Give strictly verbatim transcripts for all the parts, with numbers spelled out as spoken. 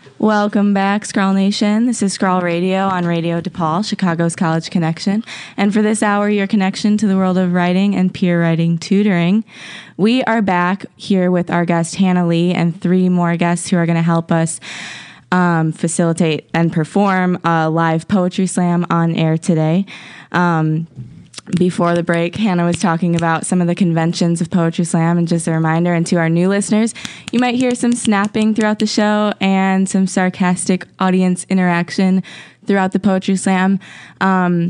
Welcome back, Scrawl Nation. This is Scrawl Radio on Radio DePaul, Chicago's College Connection. And for this hour, your connection to the world of writing and peer writing tutoring. We are back here with our guest, Hannah Lee, and three more guests who are going to help us um, facilitate and perform a live poetry slam on air today. Um, Before the break, Hannah was talking about some of the conventions of Poetry Slam, and just a reminder, and to our new listeners, you might hear some snapping throughout the show and some sarcastic audience interaction throughout the Poetry Slam. Um,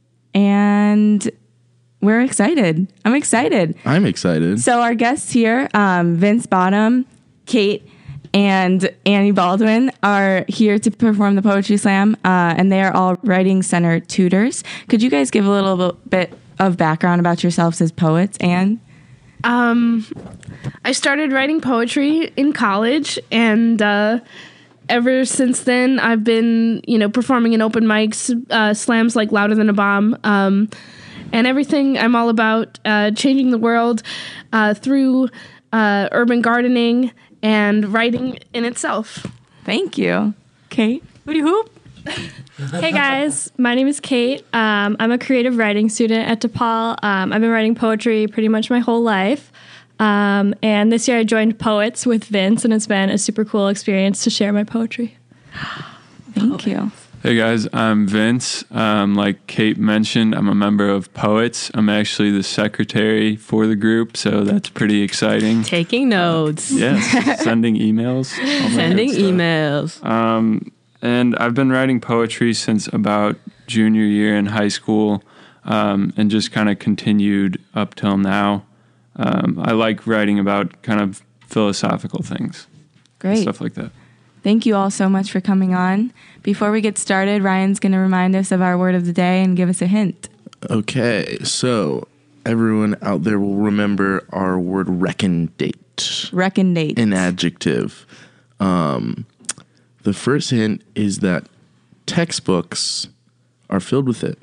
and we're excited. I'm excited. I'm excited. So our guests here, um, Vince Bottom, Kate, and Annie Baldwin are here to perform the Poetry Slam, uh, and they are all Writing Center tutors. Could you guys give a little bit of background about yourselves as poets, Anne? Um, I started writing poetry in college, and uh, ever since then, I've been, you know, performing in open mics, uh, slams like Louder Than a Bomb, um, and everything. I'm all about uh, changing the world uh, through uh, urban gardening and writing in itself. Thank you. Kate, what do you hoop? Hey guys, my name is Kate. Um, I'm a creative writing student at DePaul. Um, I've been writing poetry pretty much my whole life. Um, and this year I joined Poets with Vince, and it's been a super cool experience to share my poetry. Thank you. Hey guys, I'm Vince. Um, like Kate mentioned, I'm a member of Poets. I'm actually the secretary for the group, so that's pretty exciting. Taking notes. Yes, sending emails. Sending emails. Um, and I've been writing poetry since about junior year in high school, um, and just kind of continued up till now. Um, I like writing about kind of philosophical things. Great. Stuff like that. Thank you all so much for coming on. Before we get started, Ryan's going to remind us of our word of the day and give us a hint. Okay, so everyone out there will remember our word recondate. Recondate. An adjective. Um, the first hint is that textbooks are filled with it.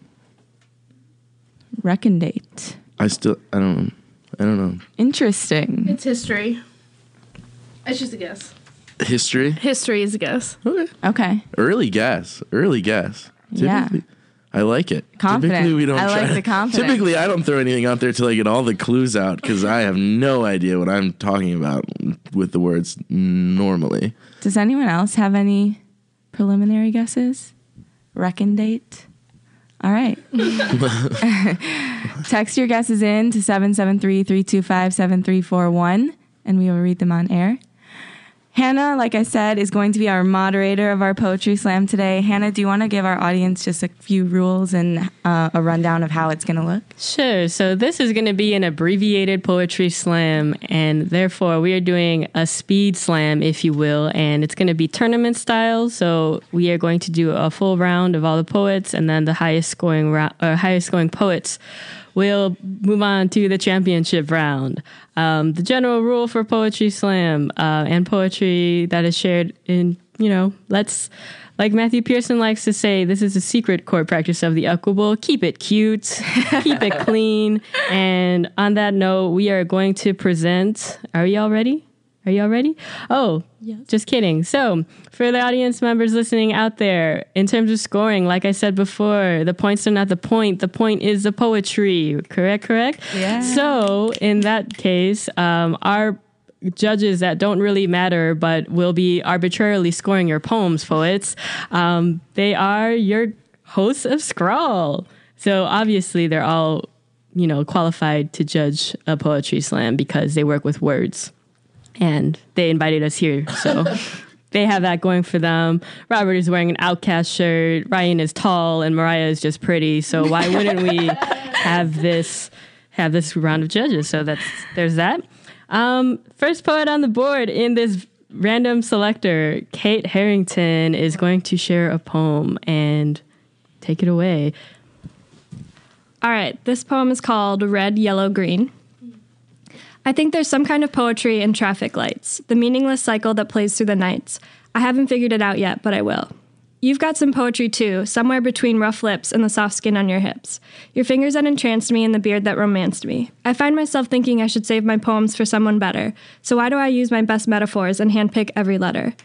Recondate. I still, I don't, I don't know. Interesting. It's history. It's just a guess. History? History is a guess. Okay. Okay. Early guess. Early guess. Yeah. Typically, I like it. Confident. Typically, we don't I try like to- the confidence. Typically, I don't throw anything out there till I get all the clues out because I have no idea what I'm talking about with the words normally. Does anyone else have any preliminary guesses? Recondate? All right. Text your guesses in to seven seven three, three two five, seven three four one, and we will read them on air. Hannah, like I said, is going to be our moderator of our Poetry Slam today. Hannah, do you want to give our audience just a few rules and uh, a rundown of how it's going to look? Sure. So this is going to be an abbreviated poetry slam, and therefore we are doing a speed slam, if you will, and it's going to be tournament style. So we are going to do a full round of all the poets, and then the highest scoring ra- or highest scoring poets will move on to the championship round. Um, the general rule for Poetry Slam uh, and poetry that is shared in, you know, let's, like Matthew Pearson likes to say, this is a secret court practice of the equable. Keep it cute, keep it clean. And on that note, we are going to present, are y'all ready? Are y'all ready? Oh, yes. Just kidding. So for the audience members listening out there, in terms of scoring, like I said before, the points are not the point. The point is the poetry. Correct, correct? Yeah. So in that case, um, our judges that don't really matter but will be arbitrarily scoring your poems, poets, um, they are your hosts of Scrawl. So obviously they're all, you know, qualified to judge a poetry slam because they work with words. And they invited us here, so they have that going for them. Robert is wearing an Outcast shirt. Ryan is tall, and Mariah is just pretty. So why wouldn't we have this have this round of judges? So that's there's that. Um, first poet on the board in this random selector, Kate Harrington, is going to share a poem and take it away. All right, this poem is called Red, Yellow, Green. I think there's some kind of poetry in traffic lights, the meaningless cycle that plays through the nights. I haven't figured it out yet, but I will. You've got some poetry too, somewhere between rough lips and the soft skin on your hips. Your fingers that entranced me and the beard that romanced me. I find myself thinking I should save my poems for someone better, so why do I use my best metaphors and handpick every letter?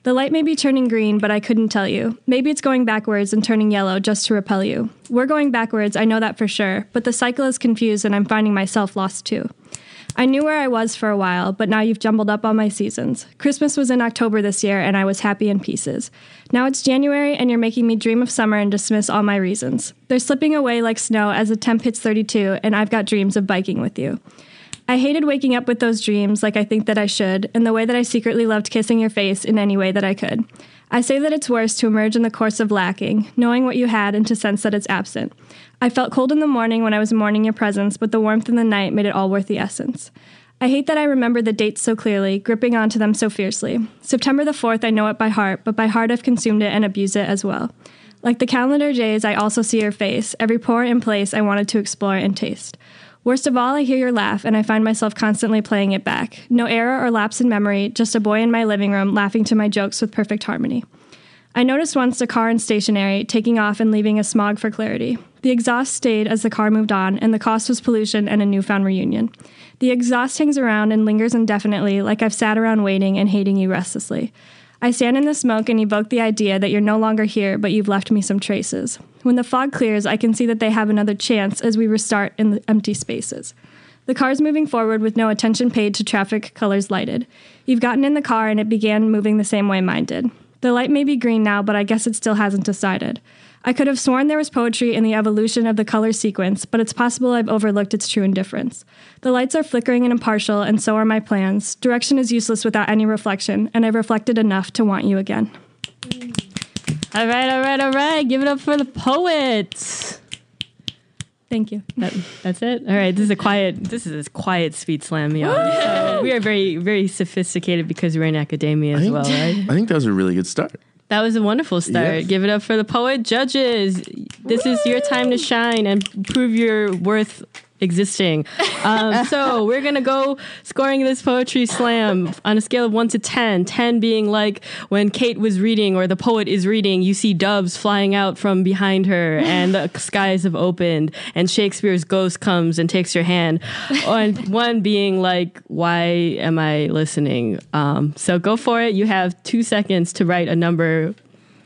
The light may be turning green, but I couldn't tell you. Maybe it's going backwards and turning yellow just to repel you. We're going backwards, I know that for sure, but the cycle is confused and I'm finding myself lost too. I knew where I was for a while, but now you've jumbled up all my seasons. Christmas was in October this year, and I was happy in pieces. Now it's January, and you're making me dream of summer and dismiss all my reasons. They're slipping away like snow as the temp hits thirty-two, and I've got dreams of biking with you. I hated waking up with those dreams like I think that I should, and the way that I secretly loved kissing your face in any way that I could. I say that it's worse to emerge in the course of lacking, knowing what you had and to sense that it's absent. I felt cold in the morning when I was mourning your presence, but the warmth in the night made it all worth the essence. I hate that I remember the dates so clearly, gripping onto them so fiercely. September the fourth, I know it by heart, but by heart I've consumed it and abused it as well. Like the calendar days, I also see your face, every pore and place I wanted to explore and taste. Worst of all, I hear your laugh, and I find myself constantly playing it back. No error or lapse in memory, just a boy in my living room laughing to my jokes with perfect harmony. I noticed once a car in stationary, taking off and leaving a smog for clarity. The exhaust stayed as the car moved on, and the cost was pollution and a newfound reunion. The exhaust hangs around and lingers indefinitely, like I've sat around waiting and hating you restlessly. I stand in the smoke and evoke the idea that you're no longer here, but you've left me some traces. When the fog clears, I can see that they have another chance as we restart in the empty spaces. The car's moving forward with no attention paid to traffic colors lighted. You've gotten in the car and it began moving the same way mine did. The light may be green now, but I guess it still hasn't decided. I could have sworn there was poetry in the evolution of the color sequence, but it's possible I've overlooked its true indifference. The lights are flickering and impartial, and so are my plans. Direction is useless without any reflection, and I've reflected enough to want you again. All right, all right, all right. Give it up for the poets. Thank you. That, that's it. All right. This is a quiet. This is a quiet speed slam, y'all. So we are very, very sophisticated because we're in academia as think, well, right? I think that was a really good start. That was a wonderful start. Yes. Give it up for the poet judges. This is your time to shine and prove your worth existing. Um, so we're going to go scoring this poetry slam on a scale of one to ten. ten being like when Kate was reading or the poet is reading, you see doves flying out from behind her and the skies have opened and Shakespeare's ghost comes and takes your hand. And one being like, why am I listening? Um, so go for it. You have two seconds to write a number.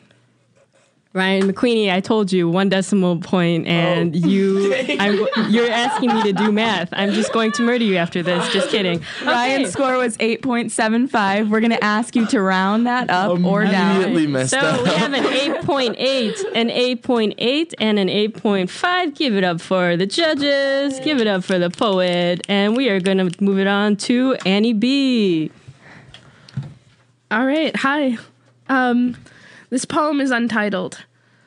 Ryan McQueenie, I told you one decimal point, and oh. you, I'm, you're asking me to do math. I'm just going to murder you after this. Just kidding. Okay. Ryan's score was eight point seven five. We're going to ask you to round that up um, or down. Immediately messed so up. we have an eight point eight, an eight point eight, and an eight point five. Give it up for the judges. Give it up for the poet. And we are going to move it on to Annie B. All right. Hi. Um... This poem is untitled.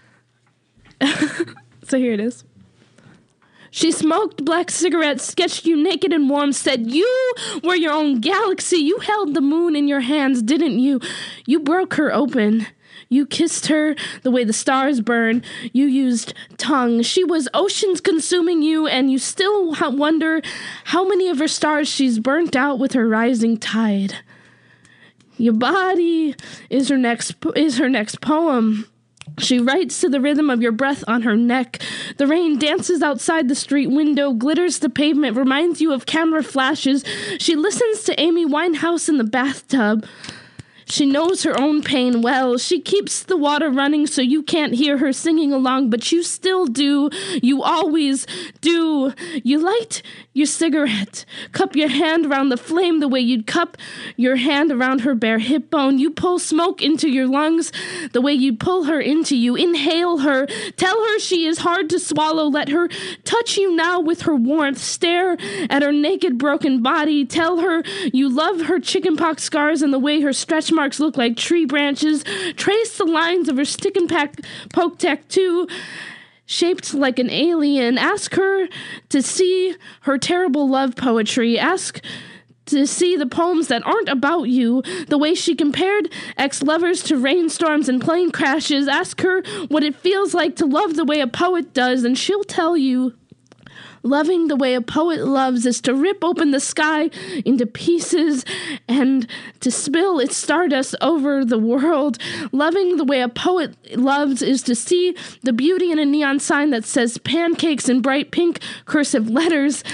So here it is. She smoked black cigarettes, sketched you naked and warm, said you were your own galaxy. You held the moon in your hands, didn't you? You broke her open. You kissed her the way the stars burn. You used tongue. She was oceans consuming you, and you still wonder how many of her stars she's burnt out with her rising tide. Your body is her next is her next poem. She writes to the rhythm of your breath on her neck. The rain dances outside the street window, glitters the pavement, reminds you of camera flashes. She listens to Amy Winehouse in the bathtub. She knows her own pain well. She keeps the water running so you can't hear her singing along, but you still do. You always do. You light your cigarette, cup your hand around the flame the way you'd cup your hand around her bare hip bone. You pull smoke into your lungs the way you'd pull her into you. Inhale her. Tell her she is hard to swallow. Let her touch you now with her warmth. Stare at her naked, broken body. Tell her you love her chickenpox scars and the way her stretch marks look like tree branches. Trace the lines of her stick and pack poke tattoo shaped like an alien. Ask her to see her terrible love poetry. Ask to see the poems that aren't about you, the way she compared ex-lovers to rainstorms and plane crashes. Ask her what it feels like to love the way a poet does, and she'll tell you. Loving the way a poet loves is to rip open the sky into pieces and to spill its stardust over the world. Loving the way a poet loves is to see the beauty in a neon sign that says pancakes in bright pink cursive letters.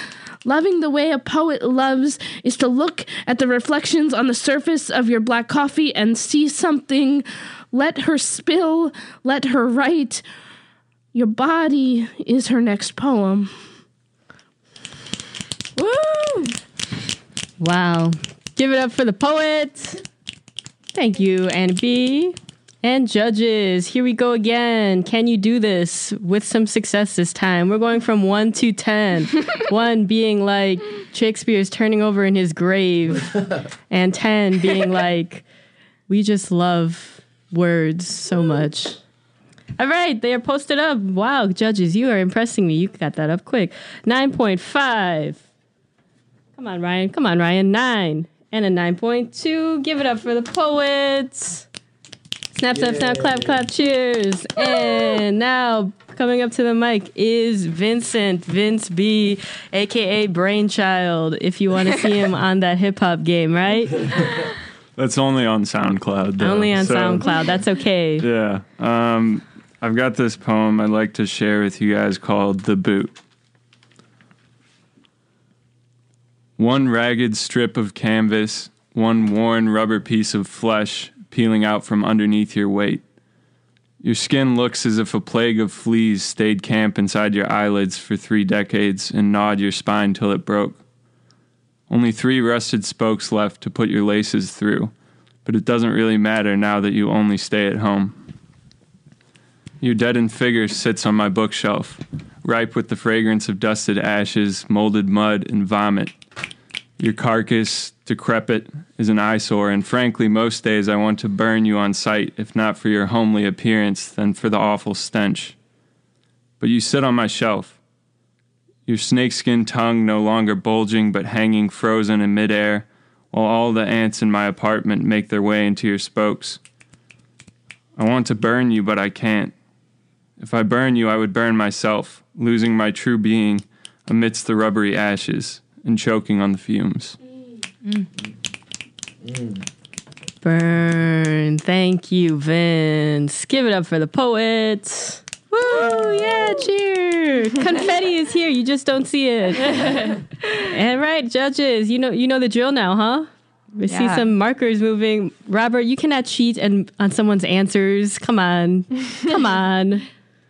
Loving the way a poet loves is to look at the reflections on the surface of your black coffee and see something. Let her spill, let her write. Your body is her next poem. Woo! Wow. Give it up for the poet. Thank you, Anna B. And judges, here we go again. Can you do this with some success this time? We're going from one to ten. One being like Shakespeare's turning over in his grave, and ten being like, we just love words so much. All right, they are posted up. Wow, judges, you are impressing me. You got that up quick. nine point five. Come on, Ryan. Come on, Ryan. nine. And a nine point two. Give it up for the poets. Snap, snap, snap, clap, clap, cheers. And now, coming up to the mic is Vincent, Vince B, a k a. Brainchild, if you want to see him on that hip-hop game, right? That's only on SoundCloud, though. Only on So, SoundCloud. That's okay. Yeah. Um, I've got this poem I'd like to share with you guys called The Boot. One ragged strip of canvas, one worn rubber piece of flesh peeling out from underneath your weight. Your skin looks as if a plague of fleas stayed camp inside your eyelids for three decades and gnawed your spine till it broke. Only three rusted spokes left to put your laces through, but it doesn't really matter now that you only stay at home. Your deadened figure sits on my bookshelf, ripe with the fragrance of dusted ashes, molded mud, and vomit. Your carcass, decrepit, is an eyesore, and frankly, most days I want to burn you on sight, if not for your homely appearance, then for the awful stench. But you sit on my shelf, your snakeskin tongue no longer bulging but hanging frozen in midair, while all the ants in my apartment make their way into your spokes. I want to burn you, but I can't. If I burn you, I would burn myself, losing my true being amidst the rubbery ashes and choking on the fumes. Mm. Mm. Burn. Thank you, Vince. Give it up for the poets. Woo! Yeah, cheer. Confetti is here. You just don't see it. And right, judges, you know you know the drill now, huh? We Yeah. see some markers moving. Robert, you cannot cheat and on someone's answers. Come on. Come on.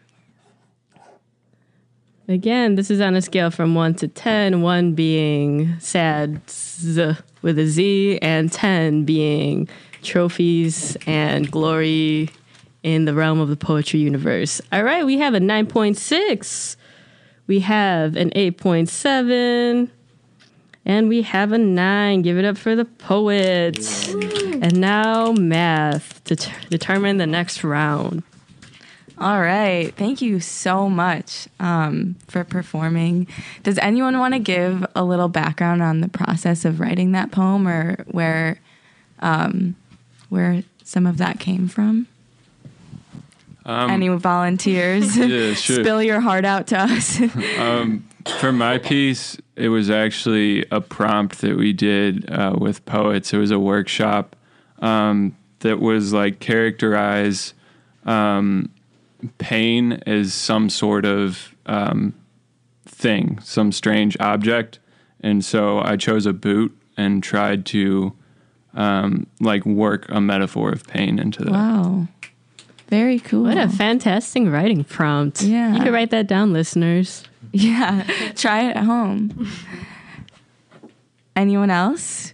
Again, this is on a scale from one to ten, one being sad z, with a Z, and ten being trophies and glory in the realm of the poetry universe. All right, we have a nine point six, we have an eight point seven, and we have a nine. Give it up for the poets. And now math to t- determine the next round. All right. Thank you so much um, for performing. Does anyone want to give a little background on the process of writing that poem, or where um, where some of that came from? Um, Any volunteers? Yeah, sure. Spill your heart out to us. Um, for my piece, it was actually a prompt that we did uh, with poets. It was a workshop um, that was like characterize um, pain as some sort of um, thing, some strange object. And so I chose a boot and tried to um, like work a metaphor of pain into that. Wow. Very cool. What a fantastic writing prompt. Yeah. You can write that down, listeners. Yeah. Try it at home. Anyone else?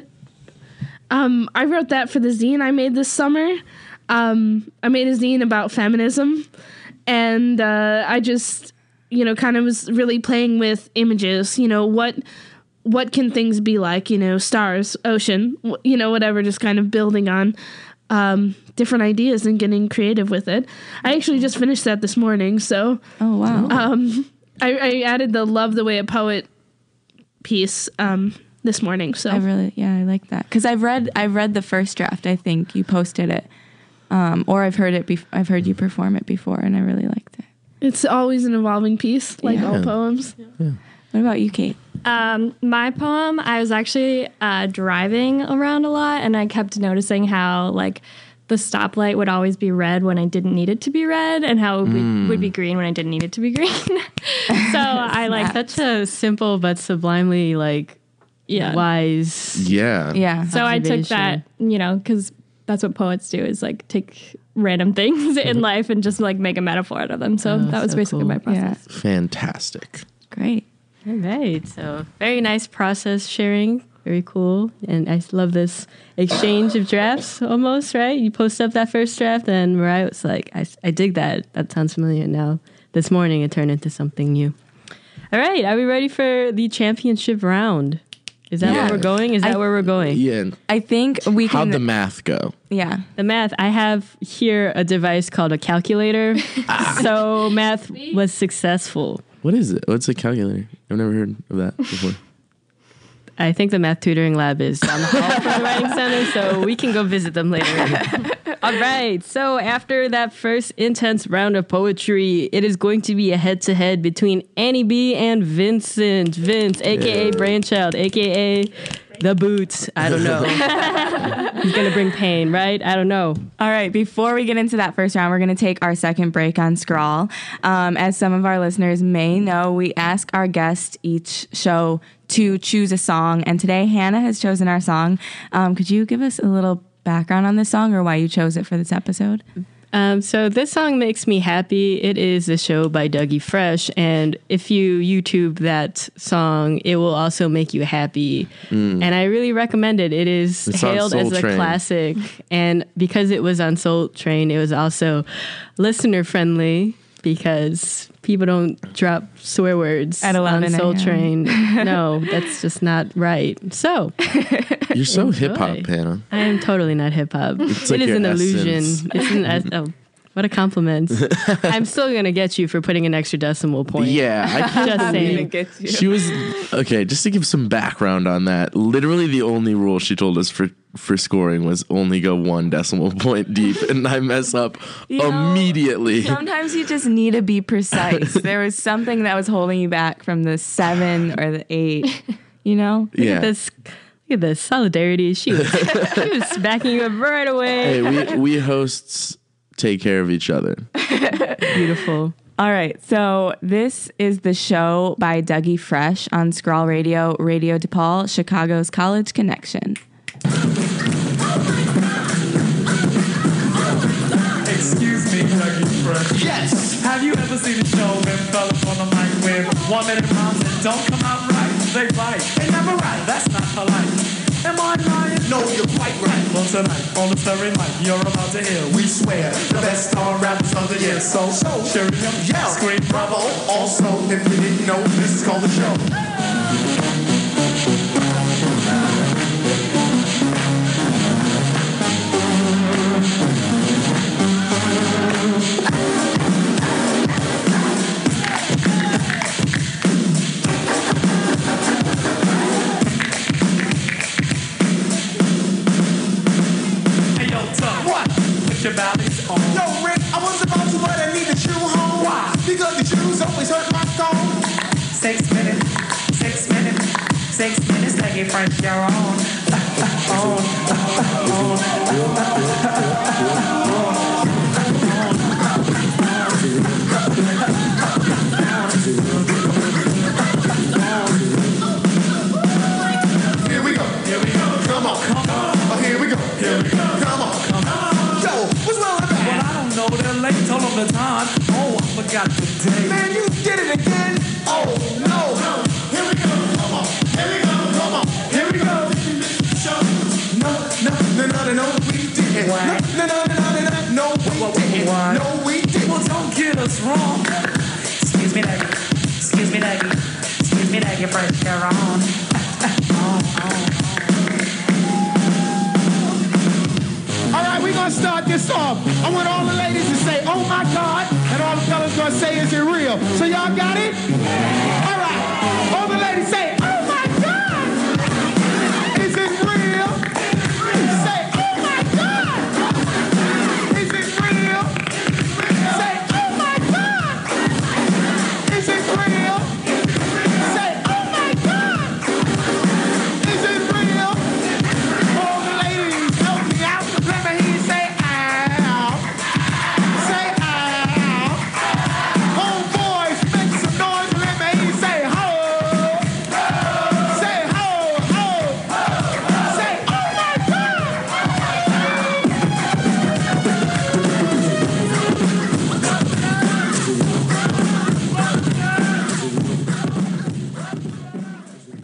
Um, I wrote that for the zine I made this summer. Um, I made a zine about feminism, and uh, I just, you know, kind of was really playing with images. You know, what what can things be like? You know, stars, ocean, wh- you know, whatever. Just kind of building on um, different ideas and getting creative with it. I actually just finished that this morning, so Oh, wow. um, I, I added the "Love the Way a Poet" piece um, this morning. So I really, yeah, I like that. Because I've read, I've read the first draft. I think you posted it. Um, or I've heard it. Bef- I've heard you perform it before, and I really liked it. it's always an evolving piece, like Yeah. all poems. What about you, Kate? Um, my poem, I was actually uh, driving around a lot, and I kept noticing how like the stoplight would always be red when I didn't need it to be red, and how it would, Mm. be, would be green when I didn't need it to be green. So I like that. Such a simple but sublimely like Yeah. wise. Yeah. Yeah. So I took that, you know, because that's what poets do is like take random things in life and just like make a metaphor out of them. So that was so basically cool. my process. Yeah. Fantastic. Great. All right. So very nice process sharing. Very cool. And I love this exchange of drafts almost, right? You post up that first draft and Mariah was like, I, I dig that. That sounds familiar. Now this morning it turned into something new. All right. Are we ready for the championship round? Is that Yeah. where we're going? Is that I- where we're going? Yeah. I think we can. How'd the math go? yeah. The math, I have here a device called a calculator. So math was successful. What is it? What's a calculator? I've never heard of that before. I think the math tutoring lab is down the hall from the Writing Center, so we can go visit them later. All right, so after that first intense round of poetry, it is going to be a head-to-head between Annie B and Vincent. Vince, a k a. Yeah. Brainchild, a k a the Boots. I don't know. He's going to bring pain, right? I don't know. All right, before we get into that first round, we're going to take our second break on Scrawl. Um, as some of our listeners may know, we ask our guests each show to choose a song, and today Hannah has chosen our song. Um, could you give us a little background on this song or why you chose it for this episode? Um, so this song makes me happy. It is a show by Dougie Fresh, and if you YouTube that song, it will also make you happy. Mm. And I really recommend it. It is It's hailed as a Train. classic, and because it was on Soul Train, it was also listener friendly because people don't drop swear words At eleven on Soul a m Train. No, that's just not right. So You're so Enjoy. hip hop, Hannah. I am totally not hip hop. It's It like is your an illusion. essence. It's an es- oh, what a compliment. I'm still gonna get you for putting an extra decimal point. Yeah, I can't Just saying. believe she was okay. Just to give some background on that, literally the only rule she told us for for scoring was only go one decimal point deep, and I mess up You know, immediely. Sometimes you just need to be precise. There was something that was holding you back from the seven or the eight, you know? Look Yeah. at this. Look at this solidarity. She was, she was backing you up right away. Hey, we we hosts take care of each other. Beautiful. All right, so this is the show by Dougie Fresh on Scrawl Radio, Radio DePaul, Chicago's College Connection. Excuse me, Dougie Fresh. Yes. Have you ever seen a show where fellas on the mic with one minute rhymes that don't come out right? They bite. They never right. That's not polite. Am I lying? No, you're quite right. Well, tonight on the Stirring Light, you're about to hear. We swear the best star rappers of the year. So, so, cheering up, yell, scream, bravo. Also, if you didn't know, this is called the show. Hey, yo, Tug. What? Put your balance on. Yo, Rick, I was about to, but I need a shoe home. Why? Because the shoes always hurt my stone. Six minutes, six minutes, six minutes, take it French, you're on. Here we go. Here we go. Come on. Oh, here we go. Here we go. Come on. Yo, what's wrong with Well, that? I don't know, they're late, told them the time. Oh, I forgot the day. Man, you did it again. Oh, no. Here we go. Come on. Here we go. Come on. Here we go. No, no, no, no, no, no, we didn't. What? No, no, no, no, no, no, no, we What? didn't. What? No, we didn't. Well, don't get us wrong. Excuse me, Daggy. Excuse me, Daggy. Excuse me, Daggy, French, you're on. All right, we're going to start this off. I want all the ladies to say, oh my God, and all the fellas going to say, is it real? So y'all got it? All right, all the ladies say,